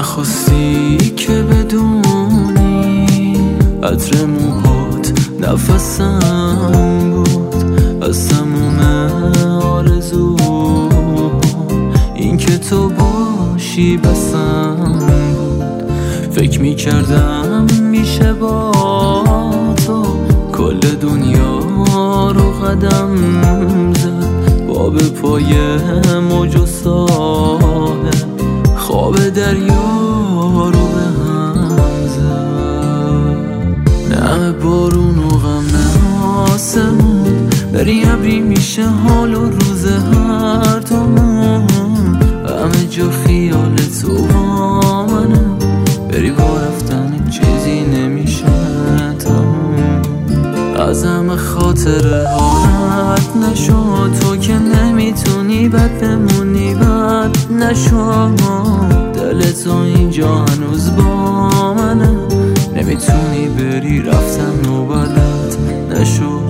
نخواستی که بدونی عطر موهات نفسم بود، از تموم آرزو این که تو باشی بسم بود. فکر میکردم میشه با تو کل دنیا رو قدم زد، با به پای موج و ساحل خواب دریا رو به هم زد. نم بارون و غم آسمون، بری ابری میشه حال و روز هر دومون، همه جا خیال تو با منه، بری با رفتن چیزی نمیشه تموم. از همه خاطره حالت نشد، تو که نمیتونی بد بمونی بد نشد، دل تو اینجا هنوز با منه، نمیتونی بری رفتن و بلد نشد.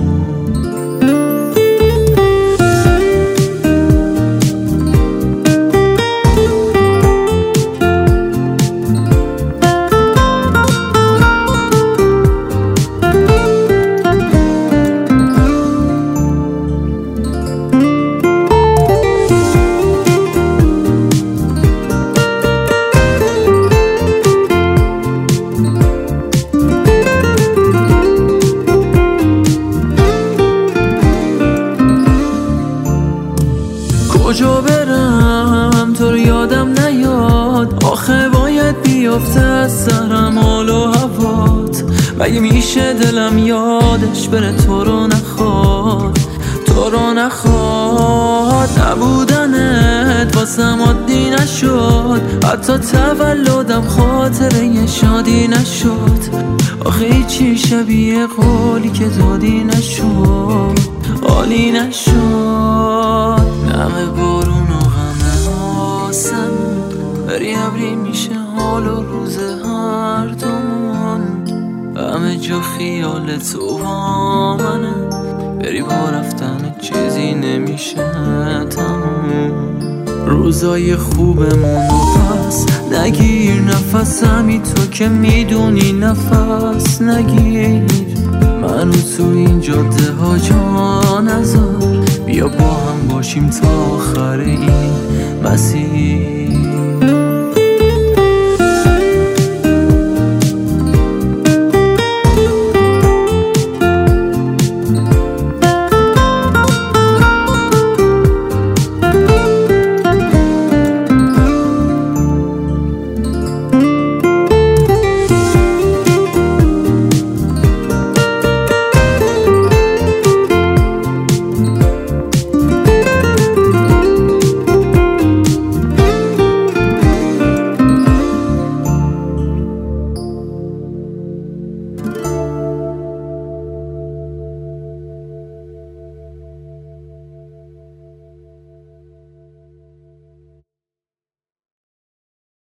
کجا برم تو رو یادم نیاد، آخه باید بیافته از سرم حال و هوات، مگه میشه دلم یادش بره تو رو نخواد، تو رو نخواد. نبودنت واسم عادی نشد، حتی تولدم خاطره شادی نشد، آخه هیچی شبیه قولی که دادی نشد، عالی نشد. نم بارون و غم آسمون، بری ابری میشه حال و روز هر دومون، همه جا خیال تو با منه، بری با رفتن چیزی نمیشه تموم. روزای خوبمون و پس نگیر نفسمی، تو که میدونی نفس نگیر، منو تو این جاده ها جا نذار، بیا با هم باشیم تا آخر این مسیر.